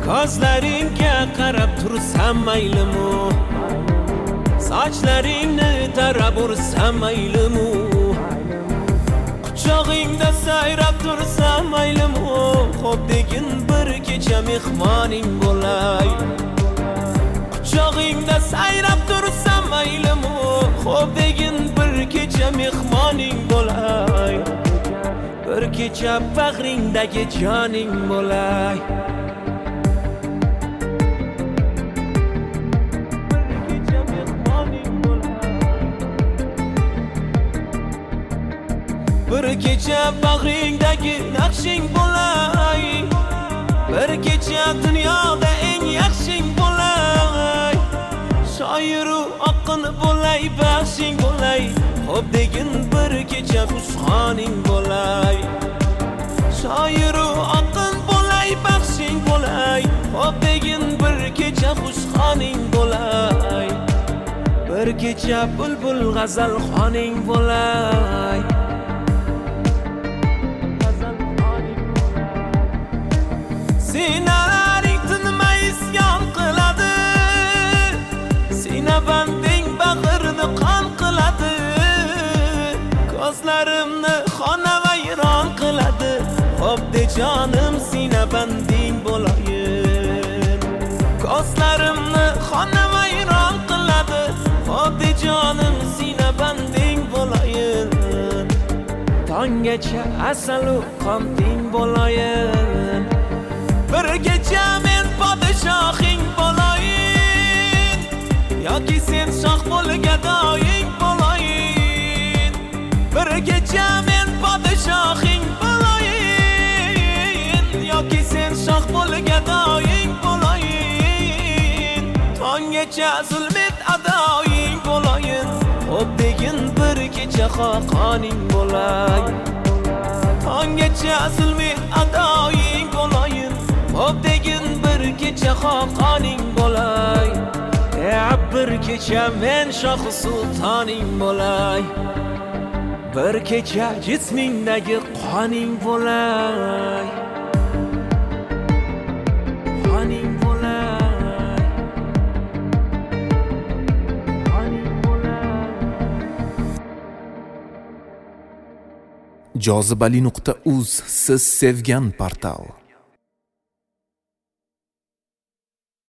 ko'zlaringga qarab tursam maylimi, sochlaringni tarab ursam maylimi, quchog'ingda sayrab tursam maylimi, xo'p degin bir kecha mehmoning bo'lay. Quchog'ingda sayrab tursam maylimi, xo'p degin bir kecha mehmoning bo'lay. Bir kecha bag'ringdagi joning bo'lay. Bir kecha bag'ringdagi naqshing bo'lay. Bir kecha dunyoda eng yaxshing bo'lay. Shoiru oqin bo'lay, baxshing bo'lay. Xo'p degin bir kecha xushxoning bo'lay. Shoiru oqin bo'lay, baxshing bo'lay. Xo'p degin bir kecha xushxoning bo'lay. Bir kecha bulbul g'azal xoning bo'lay. Sinalaring tinmay isyon qiladi, sina banding bag'rni qon qiladi, ko'zlarimni xonavayron qiladi. Xo'p de jonim sina banding bo'layin, ko'zlarimni xonavayron qiladi. Xo'p de jonim sina banding bo'layin, tonggacha asalu qonting bo'layin. Bir kecha men podshohing bo'layin, yoki sen shoh bo'lgadoying bo'layin. Bir kecha men podshohing bo'layin, yoki sen shoh bo'lgadoying bo'layin. Tonggacha zulmet adoying bo'layin. Xo'p degin bir kecha xoqoning bo'lay. Tonggacha zulmet adoying bo'layin. Xo'p degin bir kecha xoqoning bo'lay. Bir kecha men shoh sultoning bo'lay. Bir kecha jismingdagi qoning bo'lay. Qoning bo'lay. Qoning bo'lay. Jozibali.uz siz sevgan portal.